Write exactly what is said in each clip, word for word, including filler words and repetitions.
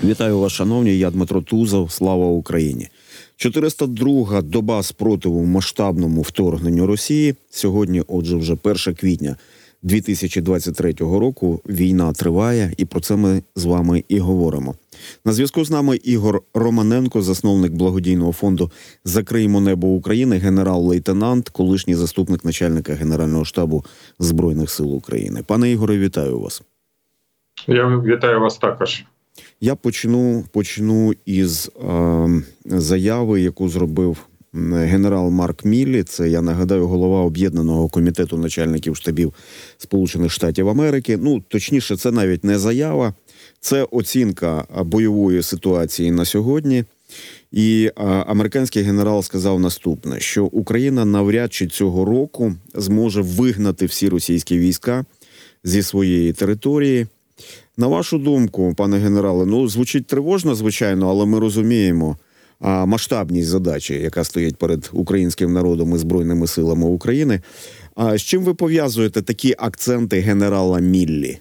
Вітаю вас, шановні, я Дмитро Тузов, слава Україні. чотириста друга доба спротиву масштабному вторгненню Росії. Сьогодні, отже, вже перше квітня дві тисячі двадцять третього року, війна триває, і про це ми з вами і говоримо. На зв'язку з нами Ігор Романенко, засновник благодійного фонду «Закриємо небо України», генерал-лейтенант, колишній заступник начальника Генерального штабу Збройних сил України. Пане Ігоре, вітаю вас. Я вітаю вас також. Я почну, почну із е, заяви, яку зробив генерал Марк Міллі. Це, я нагадаю, голова Об'єднаного комітету начальників штабів Сполучених Штатів Америки. Ну, точніше, це навіть не заява, це оцінка бойової ситуації на сьогодні. І а, американський генерал сказав наступне, що Україна навряд чи цього року зможе вигнати всі російські війська зі своєї території. На вашу думку, пане генерале, ну, звучить тривожно, звичайно, але ми розуміємо а, масштабність задачі, яка стоїть перед українським народом і Збройними силами України. А з чим ви пов'язуєте такі акценти генерала Міллі?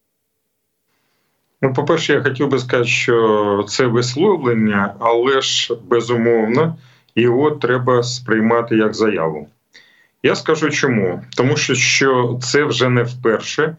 Ну, по-перше, я хотів би сказати, що це висловлення, але ж, безумовно, його треба сприймати як заяву. Я скажу чому. Тому що, що це вже не вперше,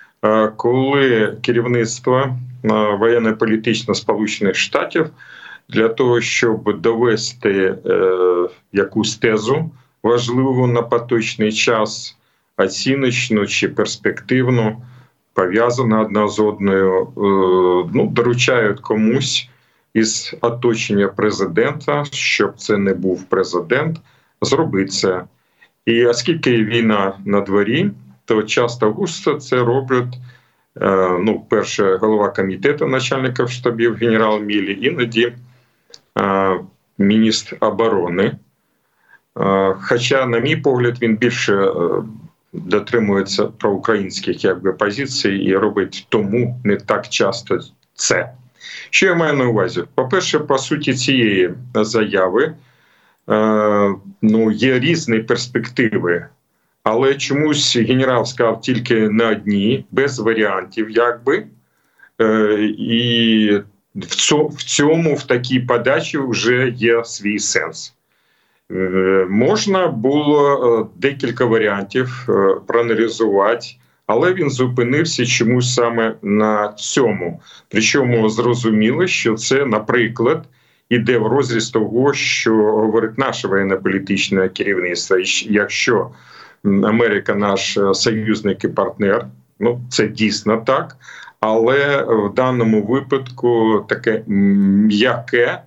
коли керівництво воєнно-політично Сполучених Штатів для того, щоб довести е, якусь тезу важливу на поточний час, оціночну чи перспективну, пов'язана одна з одною, е, ну, доручають комусь із оточення президента, щоб це не був президент, зробити це. І оскільки війна на дворі, то часто густо це роблять, е, ну, перше, голова комітету начальників штабів генерал Міллі, іноді е, міністр оборони. Е, хоча, на мій погляд, він більше е, дотримується проукраїнських якби позицій і робить тому не так часто це. Що я маю на увазі? По-перше, по суті цієї заяви е, ну, є різні перспективи. Але чомусь генерал сказав тільки на одній, без варіантів, якби. Е, і в цьому, в такій подачі вже є свій сенс. Е, можна було декілька варіантів е, проаналізувати, але він зупинився чомусь саме на цьому. Причому зрозуміло, що це, наприклад, іде в розріз того, що говорить наше воєнно-політичне керівництво. Якщо Америка наш союзник і партнер, ну це дійсно так, але в даному випадку таке м'яке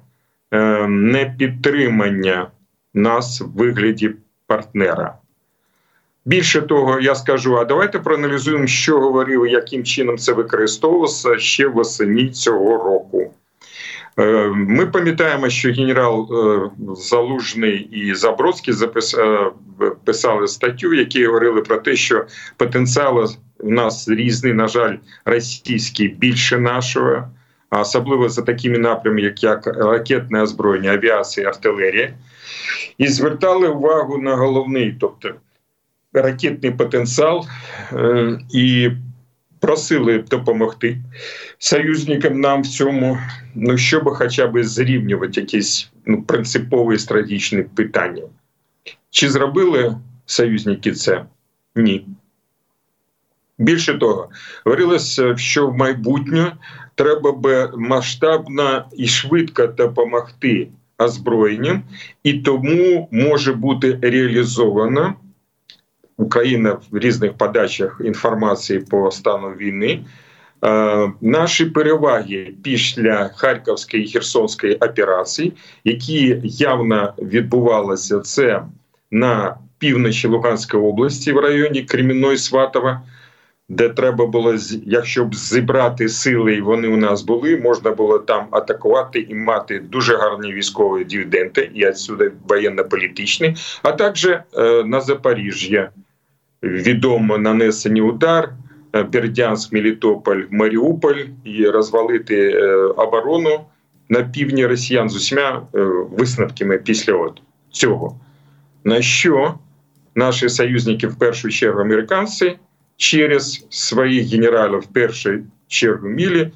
непідтримання нас в вигляді партнера. Більше того, я скажу, а давайте проаналізуємо, що говорили, яким чином це використовувалося ще восени цього року. Ми пам'ятаємо, що генерал Залужний і Забродський писали статтю, які говорили про те, що потенціал у нас різний, на жаль, російський більше нашого, а особливо за такими напрямами, як ракетне озброєння, авіація, артилерія. І звертали увагу на головний, тобто ракетний потенціал, і просили допомогти союзникам нам в цьому, ну, щоб хоча б зрівнювати якісь, ну, принципові стратегічні питання. Чи зробили союзники це? Ні. Більше того, говорилося, що в майбутнє треба би масштабно і швидко допомогти озброєнням, і тому може бути реалізовано Україна в різних подачах інформації по стану війни. Е, наші переваги після Харківської і Херсонської операцій, які явно відбувалися це на півночі Луганської області в районі Кремінної, Сватова, де треба було, якщо б зібрати сили, і вони у нас були, можна було там атакувати і мати дуже гарні військові дивіденди, і відсюди воєнно-політичні, а також е, на Запоріжжя. Відомо нанесені удар, Бердянськ, Мелітополь, Маріуполь, і розвалити е, оборону на півдні росіян з усіма е, висновками після от цього. На що наші союзники, в першу чергу американці, через своїх генералів, в першу чергу Міллі,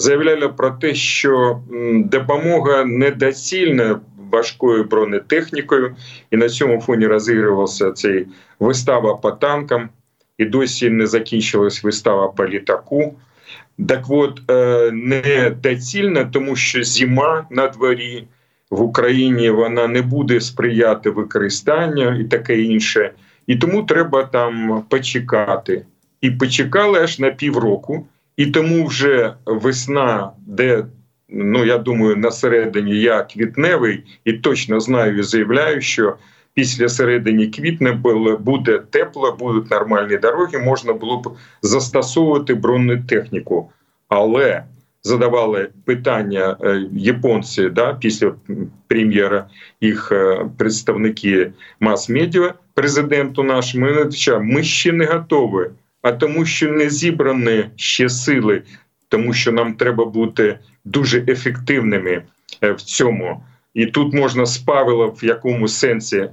заявляли про те, що допомога недоцільна важкою бронетехнікою, і на цьому фоні розігрувався цей вистава по танкам, і досі не закінчилась вистава по літаку. Так от, недоцільна, тому що зима на дворі, в Україні вона не буде сприяти використанню і таке інше. І тому треба там почекати. І почекали аж на півроку. І тому вже весна, де, ну я думаю, на середині я квітневий, і точно знаю і заявляю, що після середини квітня буде тепло, будуть нормальні дороги, можна було б застосовувати бронетехніку. Але задавали питання японці, да, після прем'єра, їх представники мас-медіа, президенту нашому, і відповідав, ми ще не готові, а тому, що не зібрані ще сили, тому що нам треба бути дуже ефективними в цьому. І тут можна з Павела в якому сенсі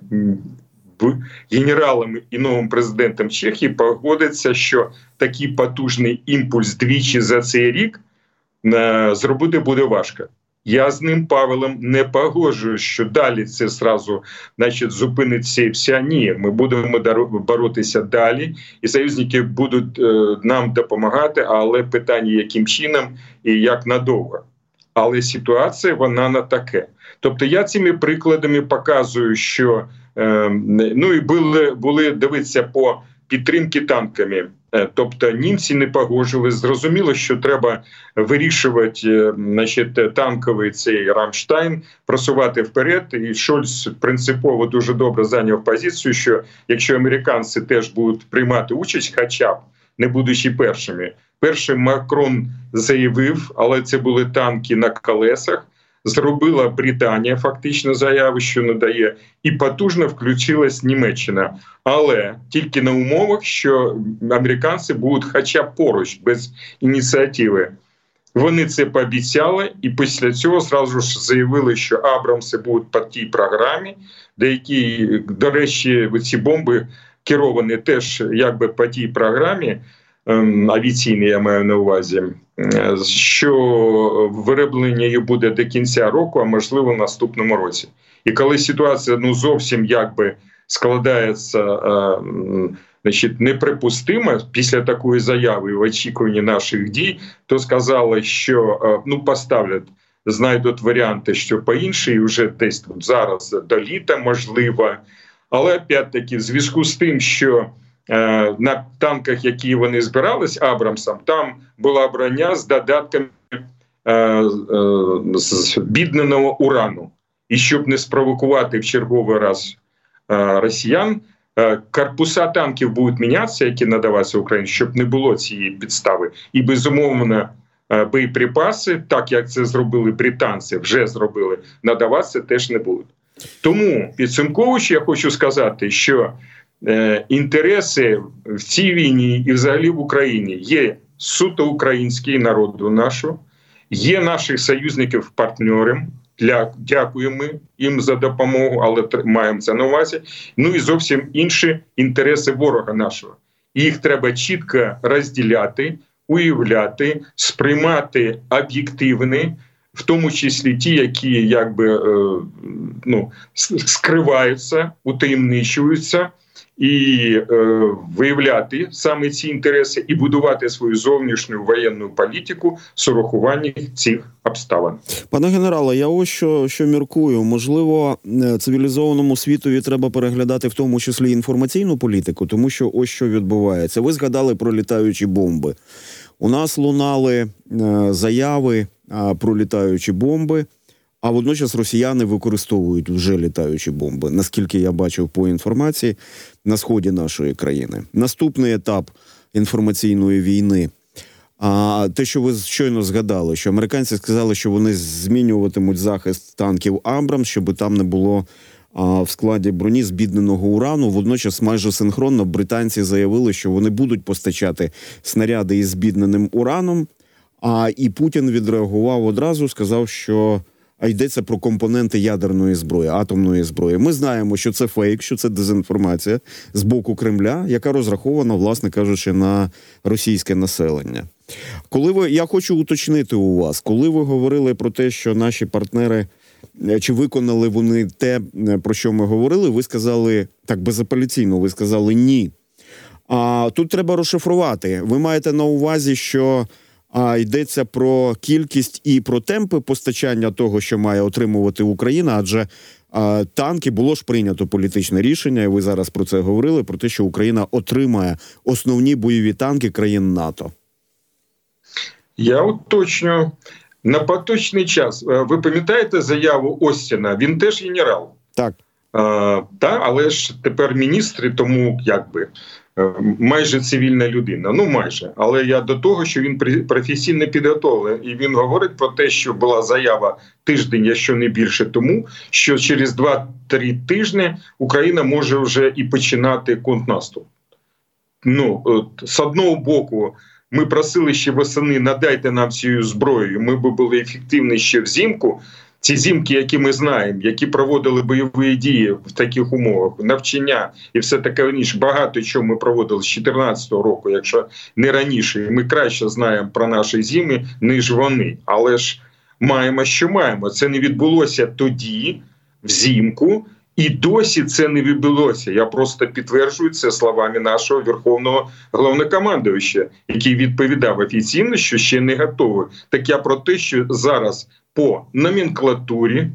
генералом і новим президентом Чехії погодиться, що такий потужний імпульс двічі за цей рік зробити буде важко. Я з ним, Павелом, не погоджуюсь, що далі це зразу, значить, зупиниться і все. Ні, ми будемо боротися далі, і союзники будуть е, нам допомагати, але питання, яким чином і як надовго. Але ситуація, вона не таке. Тобто я цими прикладами показую, що, е, ну і були, були дивитися по підтримки танками. Тобто німці не погоджували. Зрозуміло, що треба вирішувати, значить, танковий цей Рамштайн, просувати вперед. І Шольц принципово дуже добре зайняв позицію, що якщо американці теж будуть приймати участь, хоча б не будучи першими. Першим Макрон заявив, але це були танки на колесах, зробила Британія фактично заяву, що надає, і потужно включилась Німеччина. Але тільки на умовах, що американці будуть хоча б поруч, без ініціативи. Вони це пообіцяли, і після цього зразу ж заявили, що Абрамси будуть по тій програмі, деякі, до речі, ці бомби керовані теж якби по тій програмі, авіаційні я маю на увазі, що вироблення її буде до кінця року, а можливо в наступному році. І коли ситуація ну зовсім якби складається значить, неприпустимо після такої заяви в очікуванні наших дій, то сказали, що ну поставлять, знайдуть варіанти, що по-іншому, вже десь тут зараз до літа можливо. Але опять-таки в зв'язку з тим, що е, на танках, які вони збирались Абрамсом, там була броня з додатками е, е, з бідненого урану. І щоб не спровокувати в черговий раз е, росіян, е, корпуса танків будуть мінятися, які надаваються Україні, щоб не було цієї підстави. І безумовно е, боєприпаси, так як це зробили британці, вже зробили, надаватися теж не будуть. Тому, підсумковуючи, я хочу сказати, що е, інтереси в цій війні і взагалі в Україні є суто український народу нашого, є наших союзників-партнерів, для, дякуємо їм за допомогу, але маємо це на увазі, ну і зовсім інші інтереси ворога нашого. Їх треба чітко розділяти, уявляти, сприймати об'єктивні, в тому числі ті, які якби ну, скриваються, утаємничуються, і е, виявляти саме ці інтереси і будувати свою зовнішню воєнну політику з урахуванням цих обставин. Пане генерале, я ось що, що міркую. Можливо, цивілізованому світові треба переглядати в тому числі інформаційну політику, тому що ось що відбувається. Ви згадали про літаючі бомби. У нас лунали е, заяви е, про літаючі бомби, а водночас росіяни використовують вже літаючі бомби, наскільки я бачив по інформації, на сході нашої країни. Наступний етап інформаційної війни. А те, що ви щойно згадали, що американці сказали, що вони змінюватимуть захист танків «Абрамс», щоб там не було а, в складі броні збідненого урану. Водночас майже синхронно британці заявили, що вони будуть постачати снаряди із збідненим ураном. А і Путін відреагував одразу, сказав, що а йдеться про компоненти ядерної зброї, атомної зброї. Ми знаємо, що це фейк, що це дезінформація з боку Кремля, яка розрахована, власне кажучи, на російське населення. Коли ви, я хочу уточнити у вас, коли ви говорили про те, що наші партнери, чи виконали вони те, про що ми говорили, ви сказали, так безапеляційно, ви сказали ні. А тут треба розшифрувати. Ви маєте на увазі, що а, йдеться про кількість і про темпи постачання того, що має отримувати Україна, адже а, танки, було ж прийнято політичне рішення, і ви зараз про це говорили, про те, що Україна отримає основні бойові танки країн НАТО. Я уточню. На поточний час, ви пам'ятаєте заяву Остіна? Він теж генерал. Так. А, та, але ж тепер міністр, тому якби майже цивільна людина. Ну майже. Але я до того, що він професійно підготовлений. І він говорить про те, що була заява тиждень, якщо не більше тому, що через два-три тижні Україна може вже і починати контрнаступ. Ну, от, з одного боку, ми просили ще восени, надайте нам цю зброю, ми б були ефективні ще взимку. Ці зимки, які ми знаємо, які проводили бойові дії в таких умовах, навчання і все таке інше, багато чого ми проводили з дві тисячі чотирнадцятого року, якщо не раніше. І ми краще знаємо про наші зими, ніж вони. Але ж маємо, що маємо. Це не відбулося тоді, взимку, і досі це не відбулося. Я просто підтверджую це словами нашого Верховного Головнокомандуюча, який відповідав офіційно, що ще не готовий. Так я про те, що зараз по номенклатурі,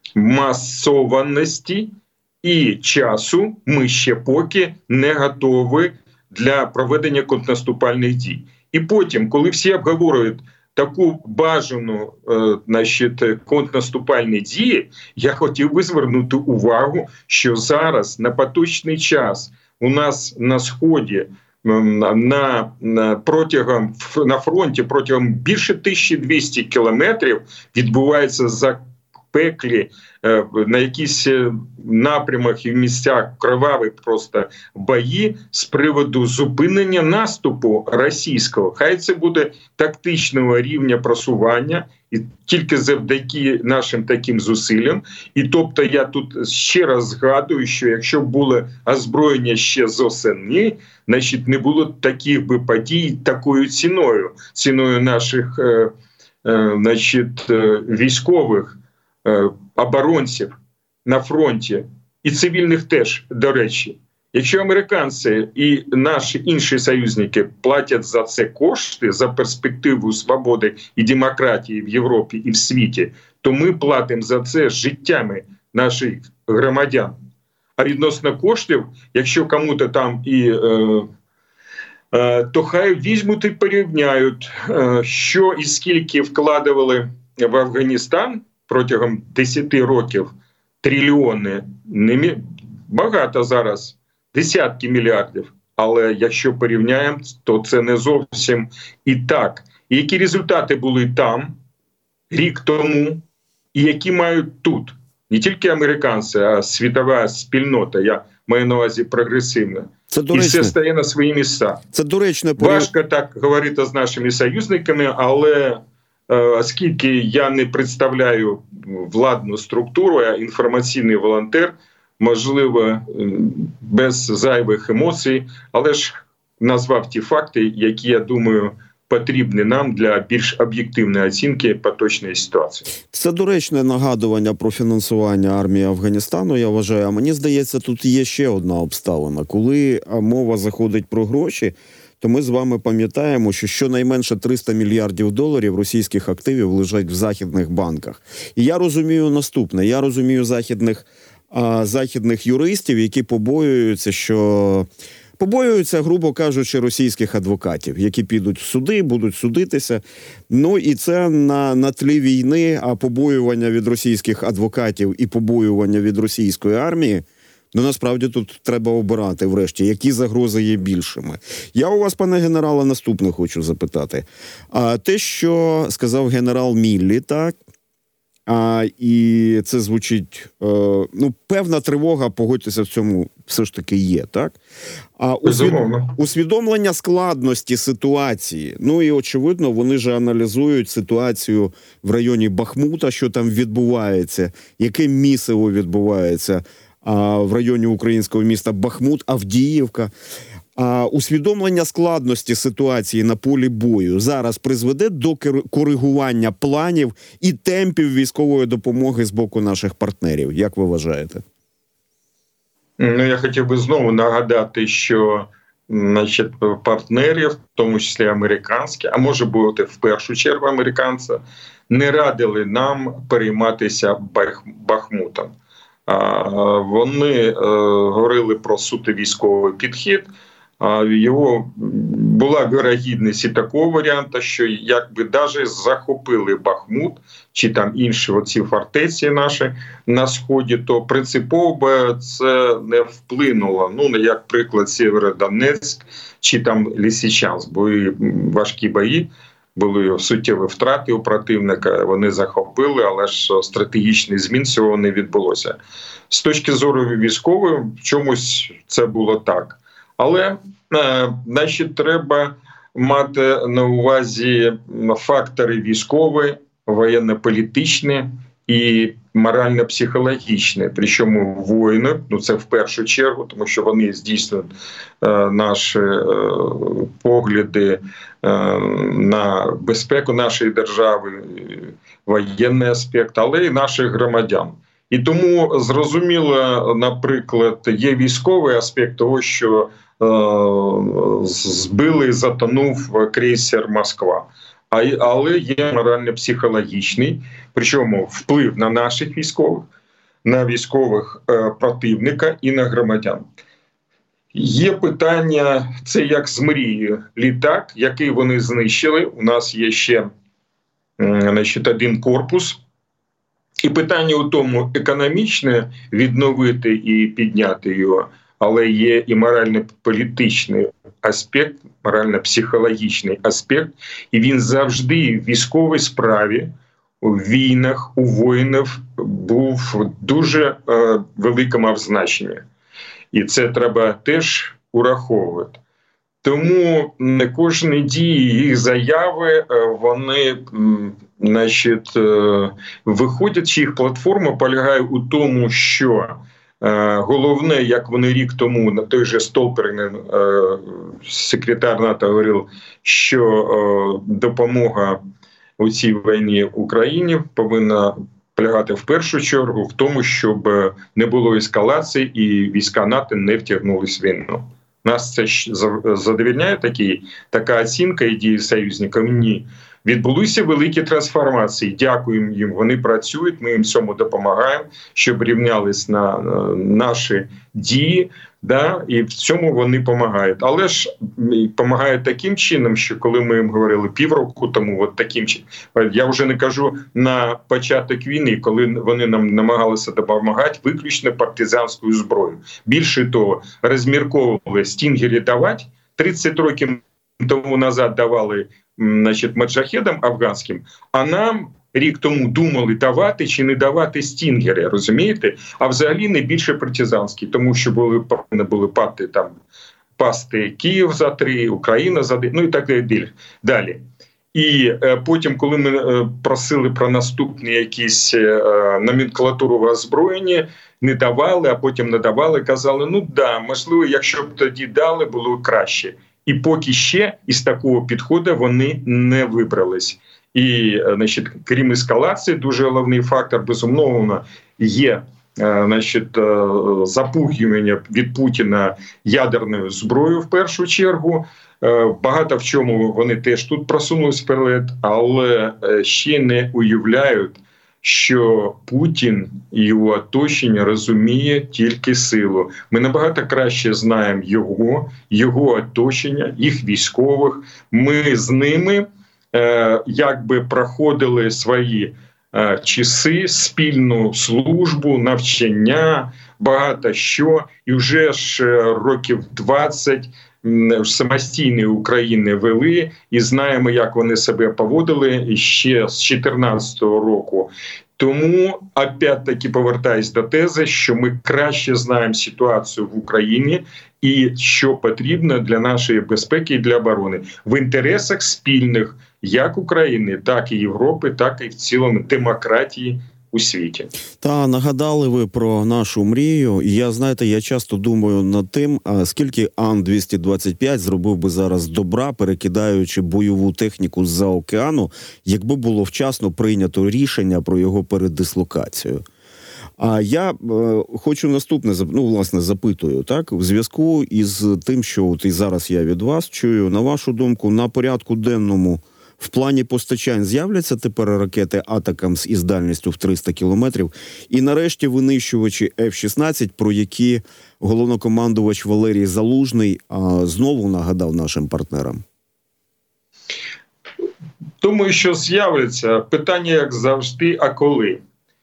масованості і часу ми ще поки не готові для проведення контрнаступальних дій. І потім, коли всі обговорюють таку бажану е, значить, контрнаступальні дії, я хотів би звернути увагу, що зараз на поточний час у нас на Сході на, на, протягом, на фронті протягом більше тисячі двісті кілометрів відбувається запеклі е, на якісь напрямах і в місцях кроваві просто бої з приводу зупинення наступу російського. Хай це буде тактичного рівня просування, і тільки завдяки нашим таким зусиллям. І тобто я тут ще раз згадую, що якщо б було озброєння ще з осени, значить не було таких би подій такою ціною, ціною наших е, е, значить, е, військових, е, оборонців на фронті, і цивільних теж, до речі. Якщо американці і наші інші союзники платять за це кошти, за перспективу свободи і демократії в Європі і в світі, то ми платимо за це життями наших громадян. А відносно коштів, якщо кому-то там і... Е, е, то хай візьмуть і порівняють, е, що і скільки вкладували в Афганістан протягом десяти років трильйони, не багато зараз, десятки мільярдів. Але якщо порівняємо, то це не зовсім і так. І які результати були там рік тому, і які мають тут. Не тільки американці, а світова спільнота, я маю на увазі прогресивна. Це і все стає на свої місця. Це доречне. Важко так говорити з нашими союзниками, але е, оскільки я не представляю владну структуру, а інформаційний волонтер, можливо, без зайвих емоцій, але ж назвав ті факти, які, я думаю, потрібні нам для більш об'єктивної оцінки поточної ситуації. Це доречне нагадування про фінансування армії Афганістану, я вважаю. А мені здається, тут є ще одна обставина. Коли мова заходить про гроші, то ми з вами пам'ятаємо, що щонайменше триста мільярдів доларів російських активів лежать в західних банках. І я розумію наступне. Я розумію західних, а, західних юристів, які побоюються, що... Побоюються, грубо кажучи, російських адвокатів, які підуть в суди, будуть судитися. Ну і це на, на тлі війни, а побоювання від російських адвокатів і побоювання від російської армії, ну насправді тут треба обирати врешті, які загрози є більшими. Я у вас, пане генерале, наступне хочу запитати. А те, що сказав генерал Міллі, так, А, і це звучить, е, ну, певна тривога, погодьтеся, в цьому все ж таки є, так? А усвід... усвідомлення складності ситуації, ну і очевидно, вони ж аналізують ситуацію в районі Бахмута, що там відбувається, яке місиво відбувається а, в районі українського міста Бахмут, Авдіївка. А усвідомлення складності ситуації на полі бою зараз призведе до коригування планів і темпів військової допомоги з боку наших партнерів. Як ви вважаєте? Ну, я хотів би знову нагадати, що, значить, партнерів, в тому числі американські, а може бути в першу чергу американці, не радили нам перейматися Бахмутом. Вони е, говорили про суто військовий підхід. Його була вірогідність і такого варіанту, що якби навіть захопили Бахмут чи там інші оці фортеці наші на сході, то принципово би це не вплинуло. Ну, як приклад Сєвєродонецьк чи там Лисичанськ, були важкі бої, були суттєві втрати у противника, вони захопили, але ж стратегічних змін цього не відбулося. З точки зору військової, в чомусь це було так. Але, значить, треба мати на увазі фактори військові, воєнно-політичні і морально-психологічні. Причому воїни, ну це в першу чергу, тому що вони здійснюють е, наші е, погляди е, на безпеку нашої держави, воєнний аспект, але й наших громадян. І тому зрозуміло, наприклад, є військовий аспект того, що е, збили, затонув крейсер «Москва». А, але є морально-психологічний, причому вплив на наших військових, на військових е, противника і на громадян. Є питання, це як з мрії літак, який вони знищили. У нас є ще е, значить, один корпус. І питання у тому, економічне відновити і підняти його, але є і морально-політичний аспект, морально-психологічний аспект, і він завжди в військовій справі, у війнах, у воїнів був дуже е, великому значенні. І це треба теж ураховувати. Тому не кожні дії, їх заяви, вони, значить, виходять, чи їх платформа полягає у тому, що головне, як вони рік тому, на той же Столтенберг, секретар НАТО, говорив, що допомога у цій війні Україні повинна полягати в першу чергу в тому, щоб не було ескалації і війська НАТО не втягнулись в війну. Нас це задовольняє такі, така оцінка і дії союзників? Ні. Відбулися великі трансформації. Дякуємо їм, вони працюють, ми їм в цьому допомагаємо, щоб рівнялись на наші дії, да, і в цьому вони допомагають. Але ж допомагають таким чином, що коли ми їм говорили півроку тому, от таким чином, я вже не кажу на початок війни, коли вони нам намагалися допомагати виключно партизанською зброєю. Більше того, розмірковували стінгери давати, тридцять років тому назад давали, значить, маджахедам афганським, а нам рік тому думали, давати чи не давати стінгери, розумієте? А взагалі не більше партизанські, тому що були, були пати там, пасти Київ за три, Україна за три, ну і так далі. І е, потім, коли ми е, просили про наступні якісь е, номенклатуру озброєння, не давали, а потім не давали, казали, ну да, можливо, якщо б тоді дали, було краще. І поки ще із такого підходу вони не вибрались. І, значить, крім ескалації, дуже головний фактор, безумовно, є, значить, запугування від Путіна ядерною зброєю в першу чергу. Багато в чому вони теж тут просунулись вперед, але ще не уявляють, що Путін і його оточення розуміє тільки силу. Ми набагато краще знаємо його, його оточення, їх військових. Ми з ними е, якби проходили свої е, часи, спільну службу, навчання, багато що. І вже ж років двадцять самостійної України вели, і знаємо, як вони себе поводили ще з чотирнадцятого року. Тому, опять-таки, повертаюсь до тези, що ми краще знаємо ситуацію в Україні і що потрібно для нашої безпеки і для оборони в інтересах спільних як України, так і Європи, так і в цілому демократії у світі. Та нагадали ви про нашу мрію. І я, знаєте, я часто думаю над тим, а скільки Ан двісті двадцять п'ять зробив би зараз добра, перекидаючи бойову техніку з-за океану, якби було вчасно прийнято рішення про його передислокацію. А я е, хочу наступне, ну, власне, запитую, так, в зв'язку із тим, що от і зараз я від вас чую, на вашу думку, на порядку денному в плані постачань з'являться тепер ракети «Атакамс» із дальністю в триста кілометрів? І нарешті винищувачі Еф шістнадцять, про які головнокомандувач Валерій Залужний а, знову нагадав нашим партнерам? Думаю, що з'являться. Питання, як завжди, а коли?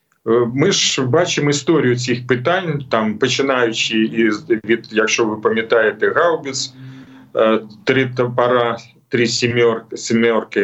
Ми ж бачимо історію цих питань, там, починаючи із, від, якщо ви пам'ятаєте, гаубиць, три топора, три сімерки, сімерки,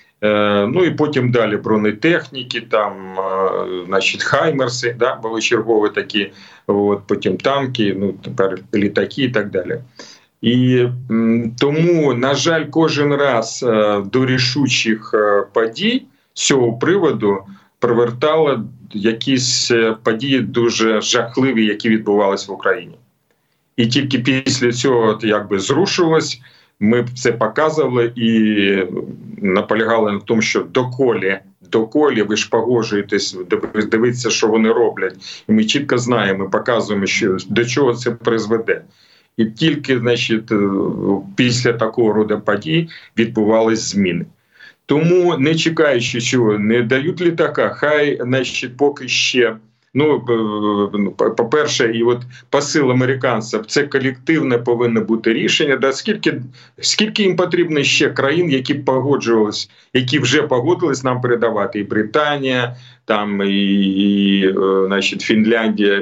ну і потім далі бронетехніки, там, значить, хаймерси, да, були чергові такі, от, потім танки, ну, тепер літаки і так далі. І м, тому, на жаль, кожен раз е, до рішучих е, подій з цього приводу привертали якісь події дуже жахливі, які відбувалися в Україні. І тільки після цього якби зрушилось, ми це показували і наполягали на тому, що доколі, доколі ви ж погоджуєтесь, дивіться, що вони роблять. І ми чітко знаємо, ми показуємо, що до чого це призведе. І тільки, значить, після такого роду подій відбувались зміни. Тому, не чекаючи, що не дають літака, хай, значить, поки ще, ну, по-перше, і от посил американців, це колективне повинно бути рішення, да, скільки, скільки їм потрібно ще країн, які погоджувались, які вже погодились нам передавати, і Британія, там, і, і значить, Фінляндія,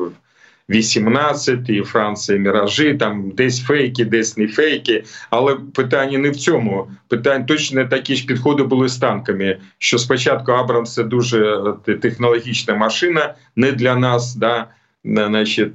вісімнадцять, і Франція, міражі, там десь фейки, десь не фейки. Але питання не в цьому. Питання точно такі ж підходи були з танками, що спочатку Абрамс – це дуже технологічна машина, не для нас, да, значить,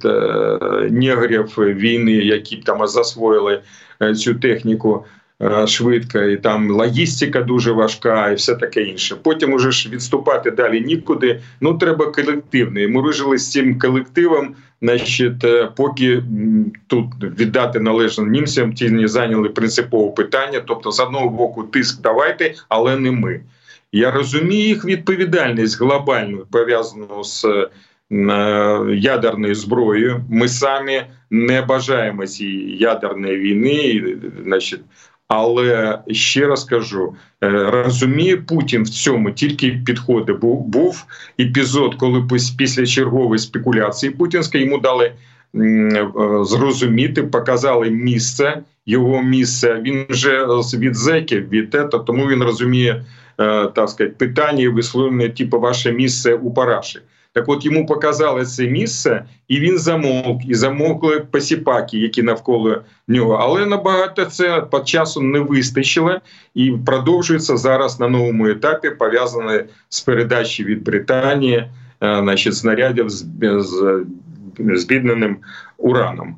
негрів війни, які там засвоїли цю техніку швидко, і там логістика дуже важка і все таке інше. Потім уже ж відступати далі нікуди, ну треба колективно. І ми вижили з цим колективом, значить, поки тут віддати належно німцям, ті не зайняли принципове питання, тобто з одного боку тиск давайте, але не ми. Я розумію їх відповідальність глобальну, пов'язану з ядерною зброєю. Ми самі не бажаємо цієї ядерної війни, значить, але ще раз кажу, розуміє Путін в цьому тільки підходи. Був, був епізод, коли після чергової спекуляції путінської йому дали зрозуміти, показали місце, його місце. Він вже від зеків, від ета, тому він розуміє, так сказати, питання і висловлення, типу, ваше місце у параші. Так от йому показали це місце, і він замовк, і замовкли посіпаки, які навколо нього. Але набагато це по часу не вистачило, і продовжується зараз на новому етапі, пов'язане з передачею від Британії, значить, снарядів з, з збідненим ураном.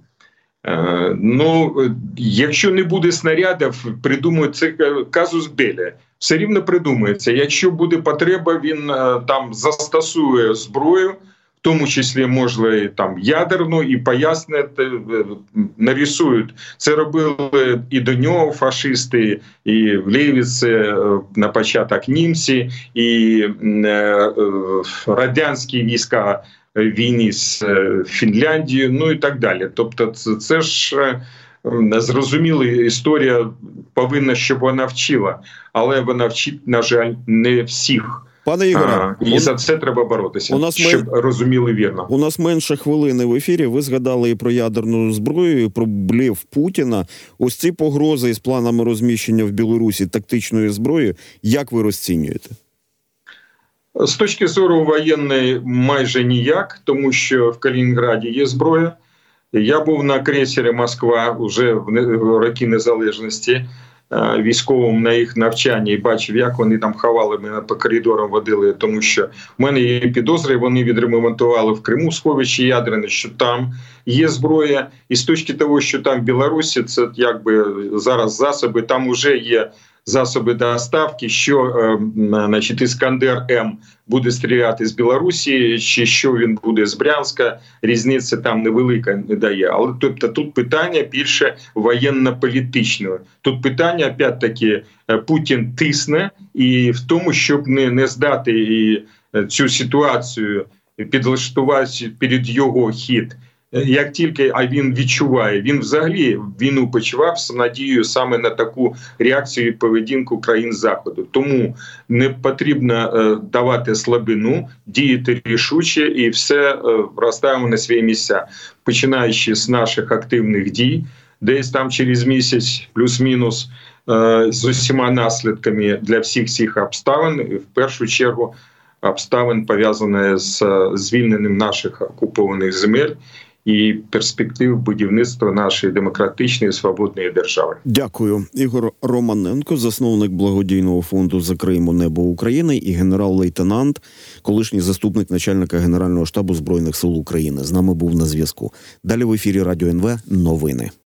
Ну, якщо не буде снарядів, придумують це казус белі. Все рівно придумається. Якщо буде потреба, він там застосує зброю, в тому числі, можливо, там ядерну, і пояснять, нарисують. Це робили і до нього фашисти, і в Лєвіці на початок німці, і радянські війська війни з Фінляндією, ну і так далі. Тобто це, це ж зрозуміло, історія повинна, щоб вона вчила, але вона вчить, на жаль, не всіх. Пане Ігоре, і у... за це треба боротися, у нас щоб мен... розуміли вірно. У нас менше хвилини в ефірі. Ви згадали і про ядерну зброю, і про блеф Путіна. Ось ці погрози із планами розміщення в Білорусі тактичної зброї, як ви розцінюєте? З точки зору воєнної майже ніяк, тому що в Калінінграді є зброя. Я був на крейсері «Москва» вже в роки незалежності, військовим на їх навчанні, і бачив, як вони там ховали мене по коридорам, водили, тому що в мене є підозри, вони відремонтували в Криму сховище ядерне, що там є зброя, і з точки того, що там в Білорусі, це якби зараз засоби, там вже є засоби доставки, що значить, Іскандер М буде стріляти з Білорусі, чи що він буде з Брянська, різниця там невелика не дає. Але тобто тут питання більше воєнно-політичне. Тут питання, опять-таки, Путін тисне і в тому, щоб не, не здати і цю ситуацію, підлаштувати перед його хід. Як тільки а він відчуває, він взагалі війну почував з надією саме на таку реакцію і поведінку країн Заходу. Тому не потрібно е, давати слабину, діяти рішуче і все е, розставимо на свої місця. Починаючи з наших активних дій, десь там через місяць, плюс-мінус, е, з усіма наслідками для всіх цих обставин, і в першу чергу обставин, пов'язаних з звільненням наших окупованих земель і перспектив будівництва нашої демократичної свободної держави. Дякую. Ігор Романенко, засновник благодійного фонду «Закриємо небо України» і генерал-лейтенант, колишній заступник начальника Генерального штабу Збройних сил України. З нами був на зв'язку. Далі в ефірі Радіо ен ве новини.